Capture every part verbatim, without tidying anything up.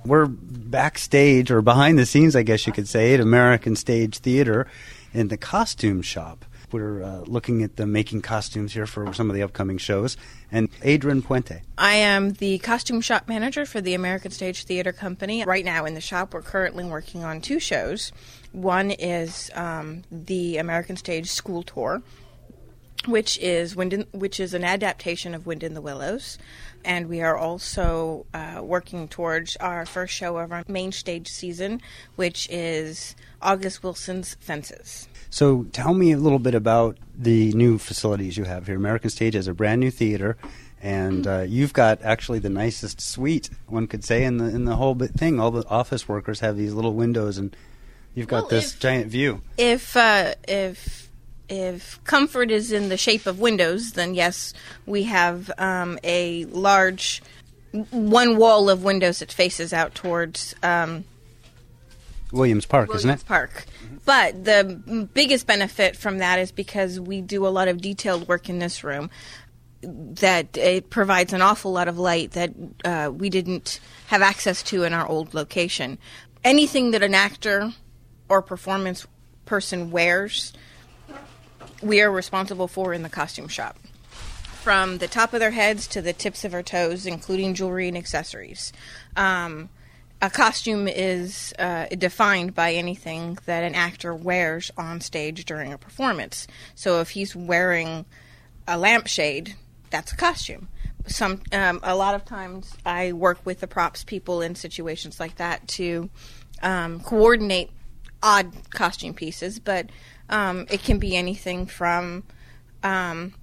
We're backstage, or behind the scenes, I guess you could say, at American Stage Theater in the costume shop. We're uh, looking at the making costumes here for some of the upcoming shows. And Adrian Puente. I am the costume shop manager for the American Stage Theater Company. Right now in the shop, we're currently working on two shows. One is um, the American Stage School Tour, which is Wind in, which is an adaptation of Wind in the Willows. And we are also uh, working towards our first show of our main stage season, which is August Wilson's Fences. So tell me a little bit about the new facilities you have here. American Stage has a brand new theater, and uh, you've got actually the nicest suite, one could say, in the in the whole bit thing. All the office workers have these little windows, and you've got well, this if, giant view. If uh, if if comfort is in the shape of windows, then yes, we have um, a large one wall of windows that faces out towards Um, Williams Park, Williams isn't it? Park. But the biggest benefit from that is because we do a lot of detailed work in this room, that it provides an awful lot of light that uh, we didn't have access to in our old location. Anything that an actor or performance person wears, we are responsible for in the costume shop. From the top of their heads to the tips of their toes, including jewelry and accessories. Um... A costume is uh, defined by anything that an actor wears on stage during a performance. So if he's wearing a lampshade, that's a costume. Some um, a lot of times I work with the props people in situations like that to um, coordinate odd costume pieces, but um, it can be anything from um,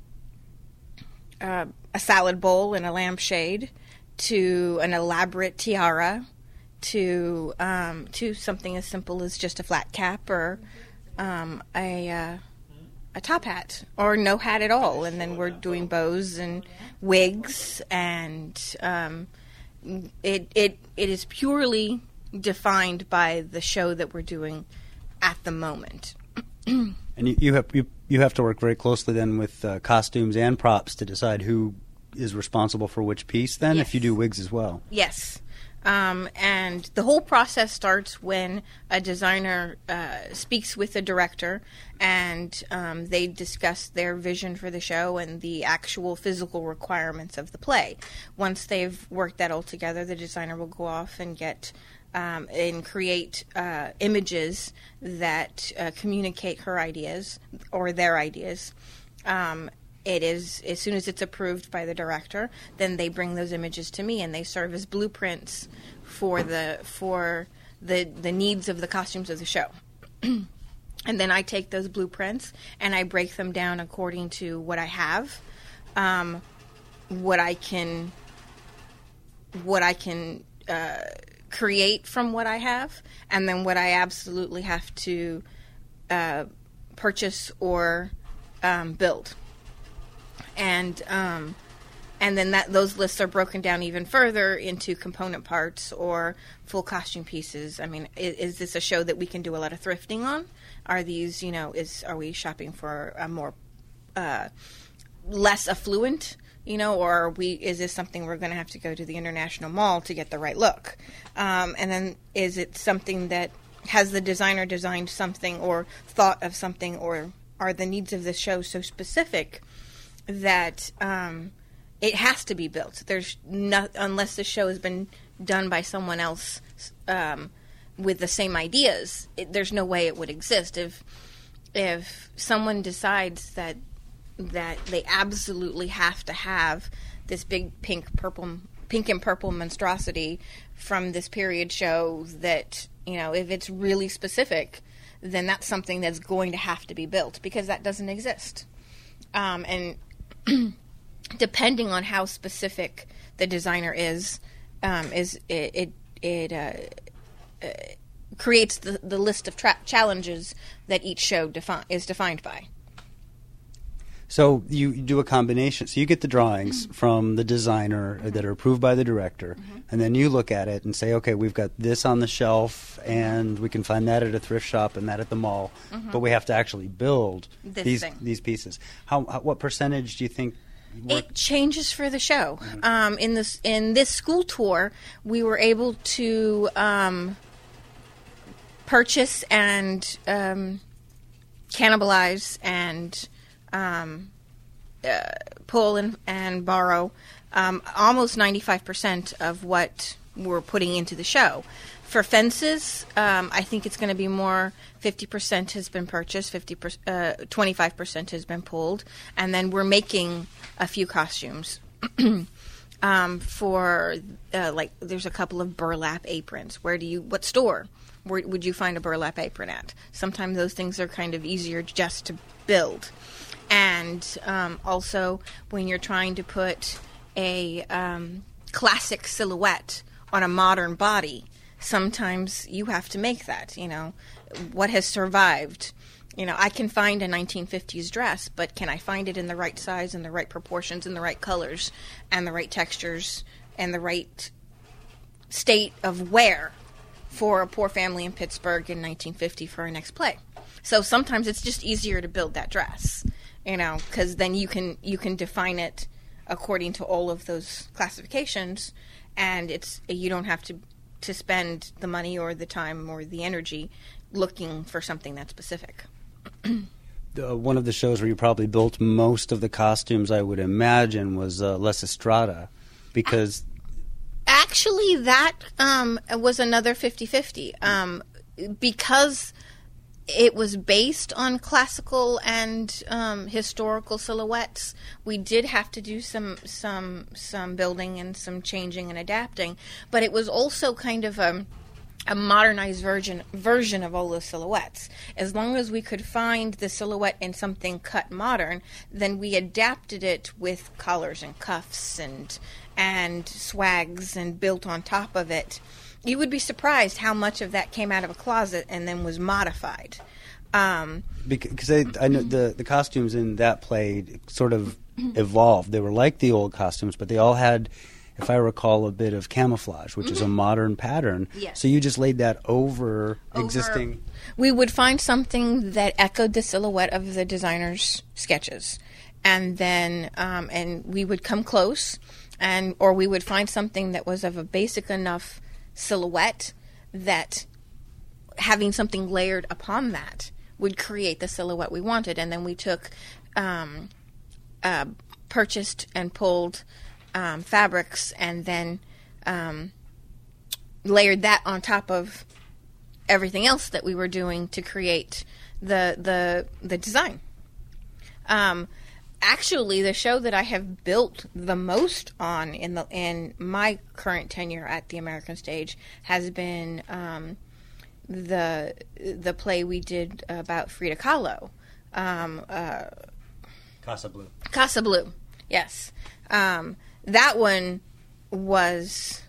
uh, a salad bowl and a lampshade to an elaborate tiara, to um, to something as simple as just a flat cap or um, a uh, a top hat or no hat at all. And then we're doing bows and wigs, and um, it it it is purely defined by the show that we're doing at the moment. And you, you have you, you have to work very closely then with uh, costumes and props to decide who is responsible for which piece. Then, yes. If you do wigs as well. Yes. Um, and the whole process starts when a designer uh, speaks with the director, and um, they discuss their vision for the show and the actual physical requirements of the play. Once they've worked that all together, the designer will go off and get um, and create uh, images that uh, communicate her ideas or their ideas. Um, It is, as soon as it's approved by the director, then they bring those images to me, and they serve as blueprints for the for the the needs of the costumes of the show. And then I take those blueprints and I break them down according to what I have, um, what I can what I can uh, create from what I have, and then what I absolutely have to uh, purchase or um, build. And um, and then that those lists are broken down even further into component parts or full costume pieces. I mean, is, is this a show that we can do a lot of thrifting on? Are these, you know, is are we shopping for a more uh, less affluent, you know, or are we? Is this something we're going to have to go to the International Mall to get the right look? Um, and then is it something that has the designer designed something or thought of something, or are the needs of the show so specific that um, it has to be built? There's no, unless the show has been done by someone else um, with the same ideas, it, there's no way it would exist. If if someone decides that that they absolutely have to have this big pink purple pink and purple monstrosity from this period show, that, you know, if it's really specific, then that's something that's going to have to be built, because that doesn't exist. Um, and depending on how specific the designer is, um, is it it, it uh, uh, creates the, the list of tra- challenges that each show defi- is defined by. So you do a combination. So you get the drawings mm-hmm. from the designer mm-hmm. that are approved by the director, mm-hmm. and then you look at it and say, okay, we've got this on the shelf, and we can find that at a thrift shop and that at the mall, mm-hmm. but we have to actually build this these thing. these pieces. How, how what percentage do you think It changes for the show. Mm-hmm. Um, in this in this school tour, we were able to um, purchase and um, cannibalize and um, uh, pull and, and borrow um, almost ninety-five percent of what we're putting into the show. For fences, um, I think it's going to be more fifty percent has been purchased, fifty percent, uh, twenty-five percent has been pulled, and then we're making a few costumes. um, for, uh, like, there's a couple of burlap aprons. Where do you, what store where would you find a burlap apron at? Sometimes those things are kind of easier just to build. And um, also, when you're trying to put a um, classic silhouette on a modern body, sometimes you have to make that, you know, what has survived. You know, I can find a nineteen fifties dress, but can I find it in the right size and the right proportions and the right colors and the right textures and the right state of wear for a poor family in Pittsburgh in nineteen fifty for our next play? So sometimes it's just easier to build that dress, you know, because then you can you can define it according to all of those classifications, and it's you don't have to to spend the money or the time or the energy looking for something that's specific. uh, one of the shows where you probably built most of the costumes, I would imagine, was uh, Les Estrada, because... Actually, that um, was another fifty-fifty. Um, because it was based on classical and um, historical silhouettes, we did have to do some some some building and some changing and adapting, but it was also kind of a, a modernized version version of all those silhouettes. As long as we could find the silhouette in something cut modern, then we adapted it with collars and cuffs and and swags and built on top of it. You would be surprised how much of that came out of a closet and then was modified. Um, because I, I know the the costumes in that play sort of evolved. They were like the old costumes, but they all had, if I recall, a bit of camouflage, which mm-hmm. is a modern pattern. Yes. So you just laid that over, over existing... We would find something that echoed the silhouette of the designer's sketches. And then um, and we would come close, and or we would find something that was of a basic enough silhouette that having something layered upon that would create the silhouette we wanted. And then we took, um, uh, purchased and pulled um, fabrics and then um, layered that on top of everything else that we were doing to create the the the design. Um, actually, the show that I have built the most on in the in my current tenure at the American Stage has been um, the the play we did about Frida Kahlo. Um, uh, Casa Blue. Casa Blue, yes. Um, that one was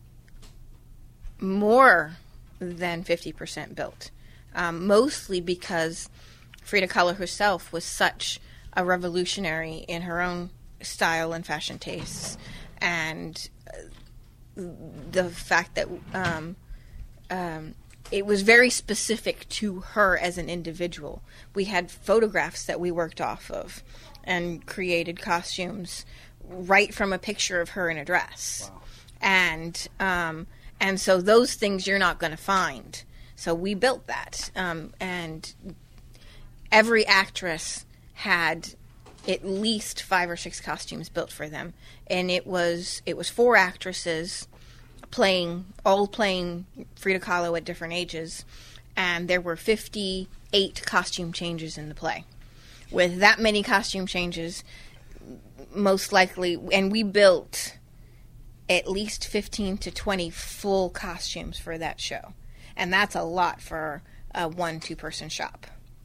more than fifty percent built, um, mostly because Frida Kahlo herself was such a revolutionary in her own style and fashion tastes, and the fact that um, um, it was very specific to her as an individual. We had photographs that we worked off of and created costumes right from a picture of her in a dress. Wow. And um, and so those things you're not going to find. So we built that, um, and every actress had at least five or six costumes built for them, and it was it was four actresses playing all playing Frida Kahlo at different ages, and there were fifty-eight costume changes in the play. With that many costume changes, most likely, and we built at least fifteen to twenty full costumes for that show, and that's a lot for a one two person shop.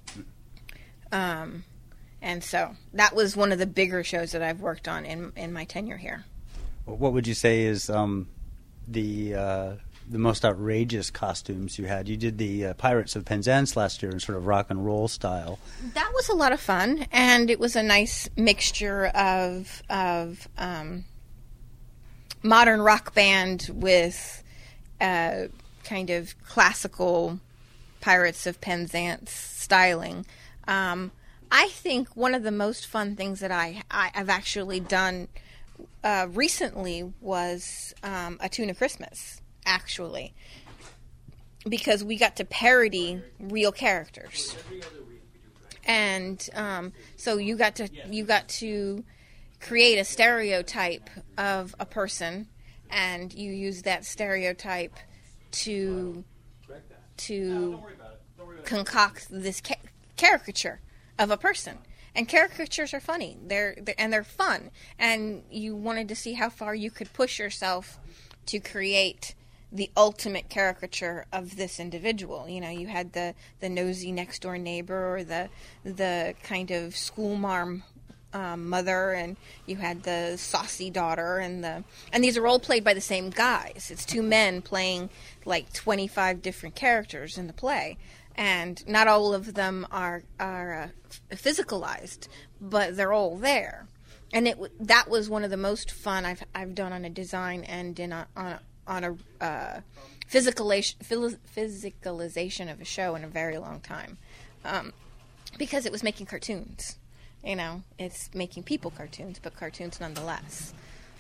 Um. And so that was one of the bigger shows that I've worked on in in my tenure here. What would you say is um, the uh, the most outrageous costumes you had? You did the uh, Pirates of Penzance last year in sort of rock and roll style. That was a lot of fun, and it was a nice mixture of of um, modern rock band with uh, kind of classical Pirates of Penzance styling. Um, I think one of the most fun things that I, I I've actually done uh, recently was um, a Tuna Christmas, actually, because we got to parody real characters, and um, so you got to you got to create a stereotype of a person, and you use that stereotype to to concoct this ca- caricature of a person. And caricatures are funny. They're, they're and they're fun. And you wanted to see how far you could push yourself to create the ultimate caricature of this individual. You know, you had the, the nosy next door neighbor, or the the kind of school marm um, mother, and you had the saucy daughter, and the and these are all played by the same guys. It's two men playing like twenty-five different characters in the play. And not all of them are are uh, physicalized, but they're all there. And it that was one of the most fun I've I've done on a design and in a, on a, on a uh, physicalization physicalization of a show in a very long time, um, because it was making cartoons. You know, it's making people cartoons, but cartoons nonetheless.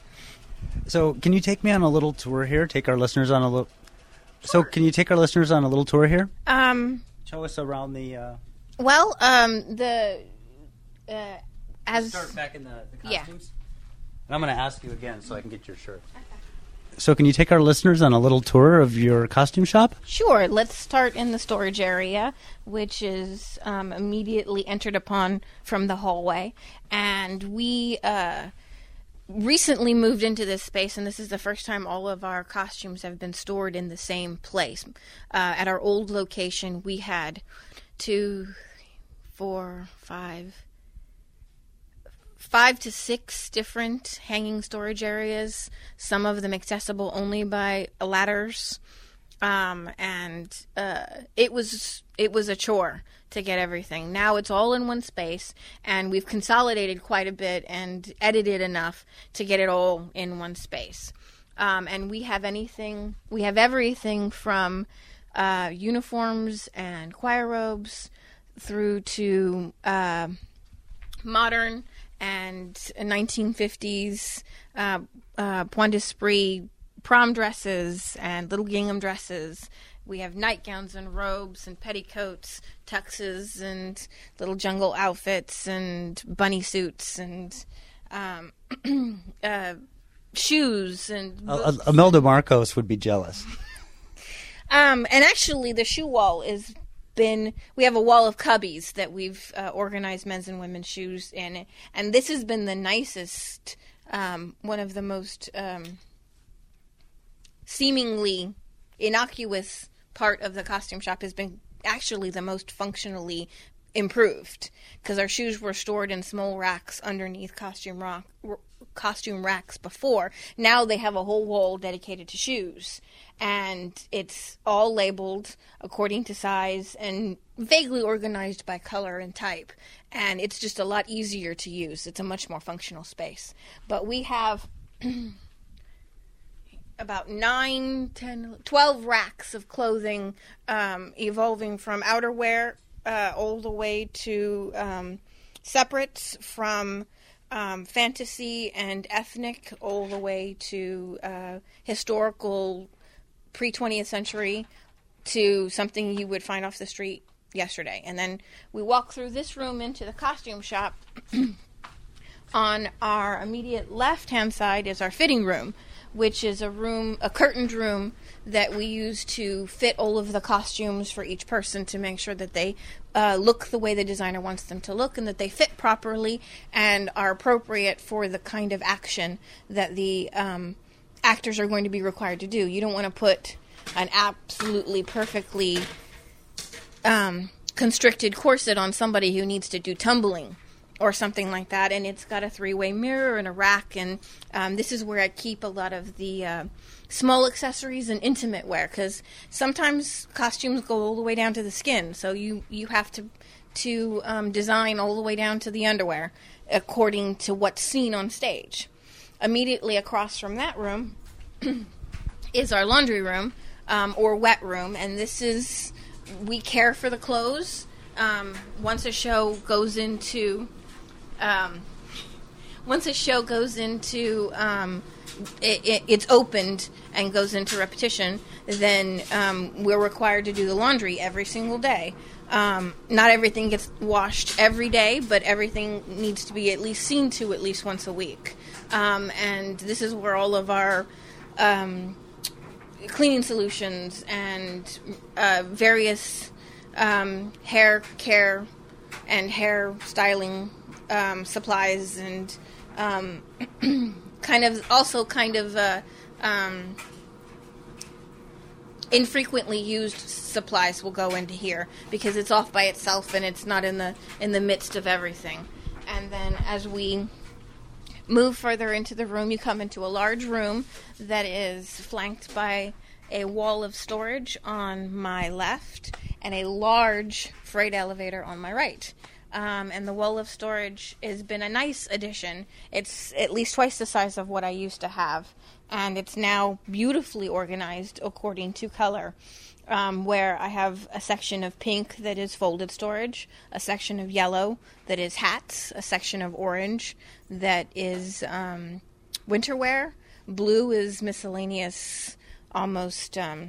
So, can you take me on a little tour here? Take our listeners on a little. So, can you take our listeners on a little tour here? Um, Show us around the. Uh... Well, um, the uh, as start back in the, the costumes. Yeah. And I'm going to ask you again so I can get your shirt. So, can you take our listeners on a little tour of your costume shop? Sure. Let's start in the storage area, which is um, immediately entered upon from the hallway, and we. Uh, recently moved into this space, and this is the first time all of our costumes have been stored in the same place. Uh, at our old location, we had two, four, five, five to six different hanging storage areas, some of them accessible only by ladders. Um, and uh, it was it was a chore to get everything. Now it's all in one space, and we've consolidated quite a bit and edited enough to get it all in one space. Um, and we have anything, we have everything from uh, uniforms and choir robes through to uh, modern and nineteen fifties uh, uh, Point d'Esprit prom dresses and little gingham dresses. We have nightgowns and robes and petticoats, tuxes and little jungle outfits and bunny suits and um, uh, shoes and Uh, Imelda Marcos would be jealous. um, and actually, the shoe wall is been. We have a wall of cubbies that we've uh, organized men's and women's shoes in, and this has been the nicest, um, one of the most. Um, seemingly innocuous part of the costume shop has been actually the most functionally improved, because our shoes were stored in small racks underneath costume rock, r- costume racks before. Now they have a whole wall dedicated to shoes, and it's all labeled according to size and vaguely organized by color and type, and it's just a lot easier to use. It's a much more functional space. But we have about nine, ten, twelve racks of clothing, um, evolving from outerwear uh, all the way to um, separates, from um, fantasy and ethnic all the way to uh, historical pre-twentieth century to something you would find off the street yesterday. And then we walk through this room into the costume shop. On our immediate left-hand side is our fitting room, which is a room, a curtained room that we use to fit all of the costumes for each person to make sure that they uh, look the way the designer wants them to look and that they fit properly and are appropriate for the kind of action that the um, actors are going to be required to do. You don't want to put an absolutely perfectly um, constricted corset on somebody who needs to do tumbling or something like that, and it's got a three-way mirror and a rack, and um, this is where I keep a lot of the uh, small accessories and intimate wear, because sometimes costumes go all the way down to the skin, so you, you have to to um, design all the way down to the underwear according to what's seen on stage. Immediately across from that room is our laundry room, um, or wet room, and this is, we care for the clothes. um, once a show goes into, um, once a show goes into, um, it, it, it's opened and goes into repetition, then um, we're required to do the laundry every single day. Um, not everything gets washed every day, but everything needs to be at least seen to at least once a week. Um, and this is where all of our um, cleaning solutions and uh, various um, hair care and hair styling um, supplies and um, kind of also kind of uh, um, infrequently used supplies will go into here because it's off by itself and it's not in the in the midst of everything. And then as we move further into the room, you come into a large room that is flanked by a wall of storage on my left and a large freight elevator on my right. Um, and the wall of storage has been a nice addition. It's at least twice the size of what I used to have. And it's now beautifully organized according to color, um, where I have a section of pink that is folded storage, a section of yellow that is hats, a section of orange that is um, winter wear, blue is miscellaneous, almost um,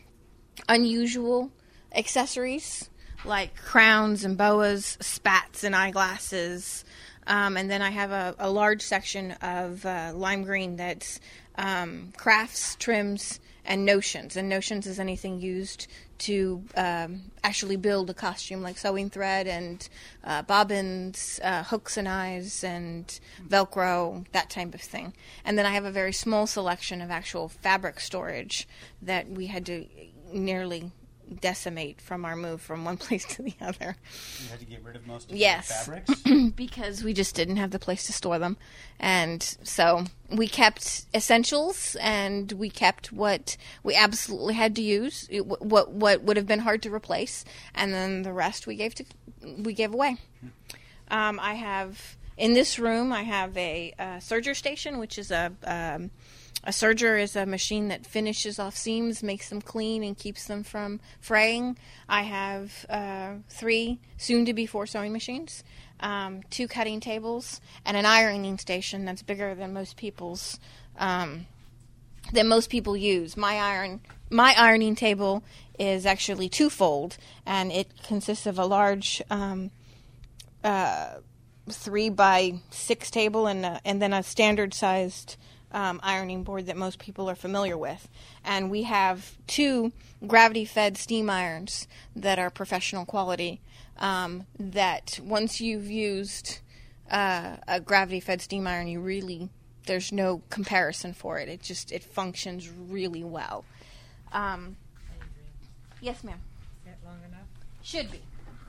unusual accessories, like crowns and boas, spats and eyeglasses. Um, and then I have a, a large section of uh, lime green that's um, crafts, trims, and notions. And notions is anything used to um, actually build a costume, like sewing thread and uh, bobbins, uh, hooks and eyes, and Velcro, that type of thing. And then I have a very small selection of actual fabric storage that we had to nearly decimate from our move from one place to the other. You had to get rid of most of yes. the fabrics? Because we just didn't have the place to store them. And so we kept essentials and we kept what we absolutely had to use, what what would have been hard to replace, and then the rest we gave to we gave away. Um, I have in this room I have a, a serger station, which is a um, A serger is a machine that finishes off seams, makes them clean, and keeps them from fraying. I have uh, three, soon-to-be four sewing machines, um, two cutting tables, and an ironing station that's bigger than most people's um, than most people use. My iron, my ironing table is actually twofold, and it consists of a large um, uh, three by six table and a, and then a standard-sized Um, ironing board that most people are familiar with. And we have two gravity-fed steam irons that are professional quality, um, that once you've used uh, a gravity-fed steam iron, you really, there's no comparison for it. It just, it functions really well. Um, yes, ma'am. Is that long enough? Should be.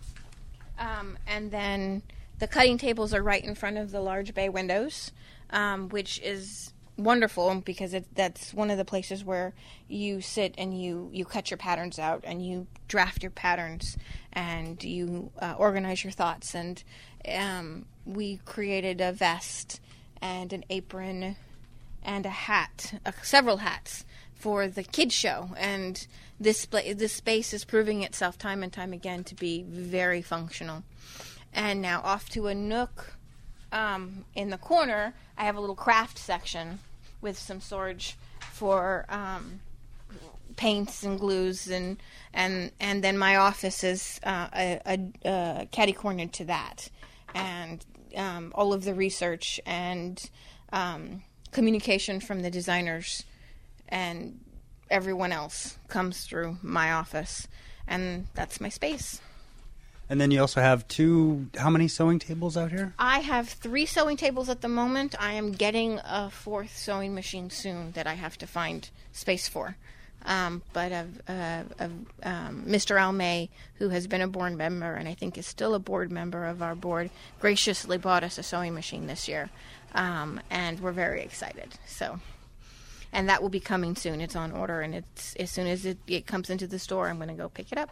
Um, and then the cutting tables are right in front of the large bay windows, um, which is wonderful because it, that's one of the places where you sit and you, you cut your patterns out and you draft your patterns and you uh, organize your thoughts. And um, we created a vest and an apron and a hat, uh, several hats for the kids show. And this this space is proving itself time and time again to be very functional. And now off to a nook Um, in the corner, I have a little craft section with some storage for um, paints and glues, and and and then my office is uh, a, a, a catty cornered to that, and um, all of the research and um, communication from the designers and everyone else comes through my office, and that's my space. And then you also have two, how many sewing tables out here? I have three sewing tables at the moment. I am getting a fourth sewing machine soon that I have to find space for. Um, but uh, uh, uh, um, Mister Almay, who has been a board member and I think is still a board member of our board, graciously bought us a sewing machine this year. Um, and we're very excited. So, and that will be coming soon. It's on order, and it's as soon as it, it comes into the store, I'm going to go pick it up.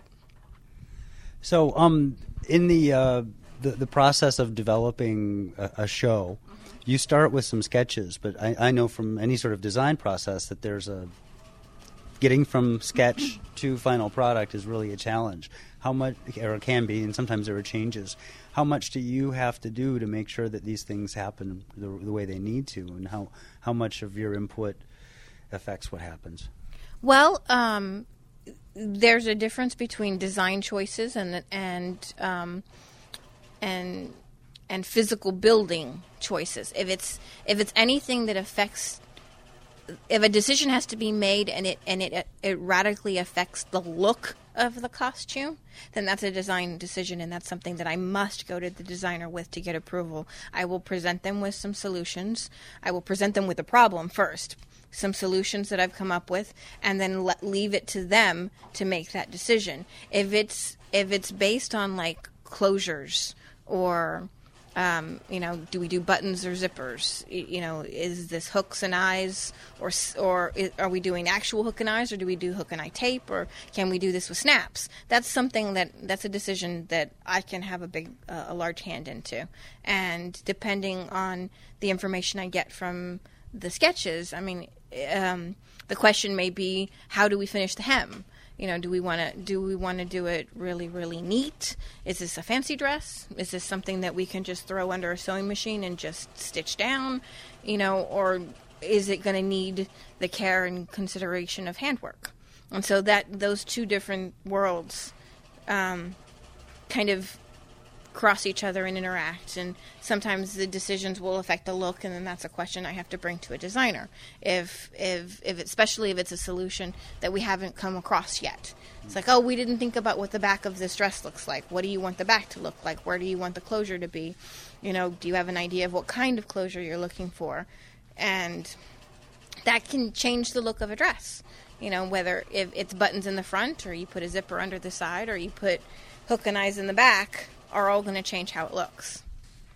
So, um, in the, uh, the the process of developing a, a show, you start with some sketches, but I, I know from any sort of design process that there's a getting from sketch to final product is really a challenge. How much, or it can be, and sometimes there are changes. How much do you have to do to make sure that these things happen the, the way they need to, and how, how much of your input affects what happens? Well, um, there's a difference between design choices and and um, and and physical building choices. If it's if it's anything that affects, if a decision has to be made and it and it it radically affects the look of the costume, then that's a design decision, and that's something that I must go to the designer with to get approval. I will present them with some solutions. I will present them with a problem first, some solutions that I've come up with, and then let, leave it to them to make that decision. If it's if it's based on like closures or Um, you know, do we do buttons or zippers? You know, is this hooks and eyes, or or is, are we doing actual hook and eyes, or do we do hook and eye tape, or can we do this with snaps? That's something that that's a decision that I can have a big, uh, a large hand into, and depending on the information I get from the sketches, I mean, um, the question may be, how do we finish the hem? You know, do we want to do we want to do it really, really neat? Is this a fancy dress? Is this something that we can just throw under a sewing machine and just stitch down? You know, or is it going to need the care and consideration of handwork? And so that those two different worlds um, kind of cross each other and interact, and sometimes the decisions will affect the look, and then that's a question I have to bring to a designer. If if if it, especially if it's a solution that we haven't come across yet. It's like, oh, we didn't think about what the back of this dress looks like. What do you want the back to look like? Where do you want the closure to be? You know, do you have an idea of what kind of closure you're looking for? And that can change the look of a dress. You know, whether if it's buttons in the front, or you put a zipper under the side, or you put hook and eyes in the back, are all going to change how it looks.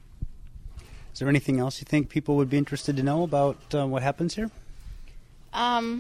Is there anything else you think people would be interested to know about uh, what happens here? Um,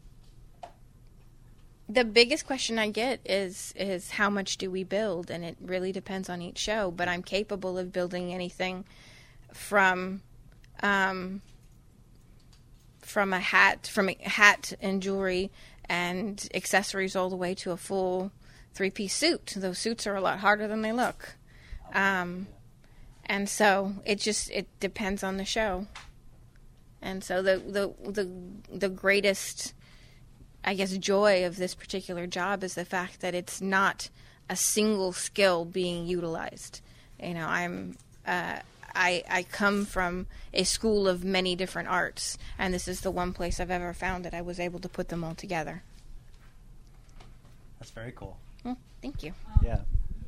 the biggest question I get is is how much do we build, and it really depends on each show. But I'm capable of building anything from um, from a hat, from a hat and jewelry and accessories, all the way to a full three-piece suit. Those suits are a lot harder than they look. Um, and so it just, it depends on the show. And so the, the, the, the greatest, I guess, joy of this particular job is the fact that it's not a single skill being utilized. You know, I'm, uh, I, I come from a school of many different arts, and this is the one place I've ever found that I was able to put them all together. That's very cool. Well, thank you. Um, Yeah.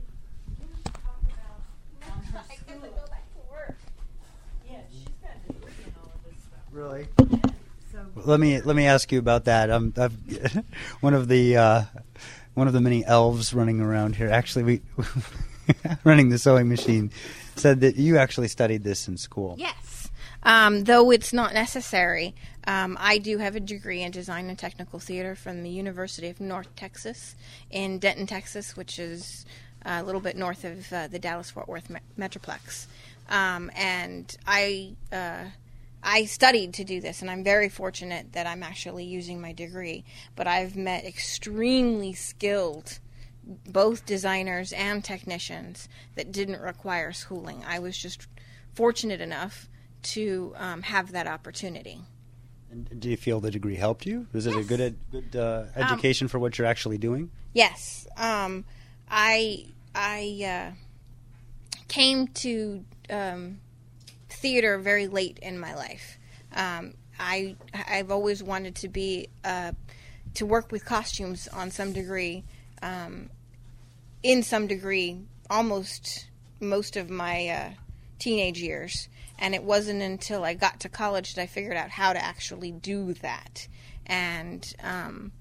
I get to go back to work. Yeah, she's got a degree in all of this stuff. Really? Yeah. So Let me let me ask you about that. Um, I've, one of the uh, one of the many elves running around here. Actually, we running the sewing machine said that you actually studied this in school. Yes. Um, though it's not necessary, um, I do have a degree in design and technical theater from the University of North Texas in Denton, Texas, which is a little bit north of uh, the Dallas-Fort Worth me- Metroplex. Um, and I uh, I studied to do this, and I'm very fortunate that I'm actually using my degree. But I've met extremely skilled both designers and technicians that didn't require schooling. I was just fortunate enough to um, have that opportunity. And do you feel the degree helped you? Was it Yes. a good ed- good uh, education um, for what you're actually doing? Yes. Um, I I uh, came to um, theater very late in my life. Um, I I've always wanted to be uh, to work with costumes on some degree, um, in some degree, almost most of my uh, teenage years. And it wasn't until I got to college that I figured out how to actually do that. And um,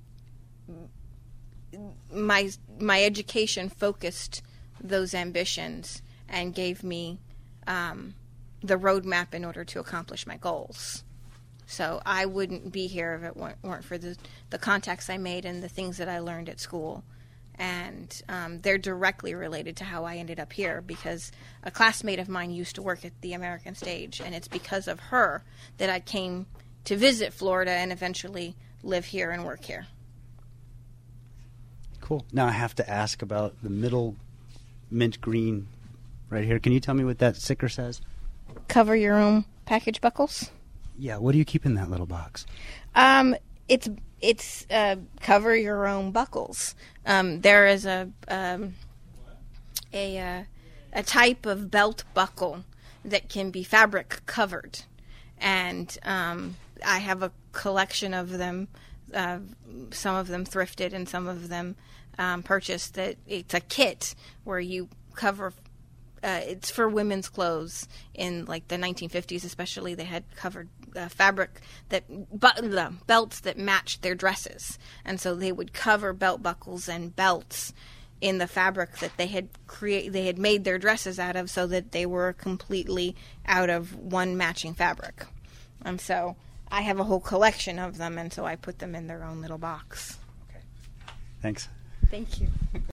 my my education focused those ambitions and gave me um, the roadmap in order to accomplish my goals. So I wouldn't be here if it weren't, weren't for the, the contacts I made and the things that I learned at school. And um, they're directly related to how I ended up here, because a classmate of mine used to work at the American Stage, and it's because of her that I came to visit Florida and eventually live here and work here. Cool. Now I have to ask about the middle mint green right here. Can you tell me what that sticker says? Cover your own package buckles. Yeah, what do you keep in that little box? Um, it's it's uh, cover your own buckles. Um, there is a um, a uh, a type of belt buckle that can be fabric covered, and um, I have a collection of them. Uh, some of them thrifted and some of them um, purchased. That it's a kit where you cover. Uh, it's for women's clothes in like the nineteen fifties, especially. They had covered uh, fabric that but, uh, belts that matched their dresses, and so they would cover belt buckles and belts in the fabric that they had create. They had made their dresses out of, so that they were completely out of one matching fabric. And so I have a whole collection of them, and so I put them in their own little box. Okay. Thanks. Thank you.